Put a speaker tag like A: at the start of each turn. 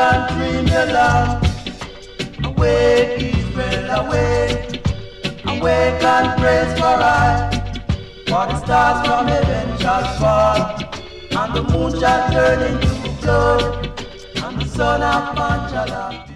A: and dream your love. Awake, Israel, awake. Awake and praise for I. For the stars from heaven shall fall, and the moon shall turn into blood, and the sun of man shall appear.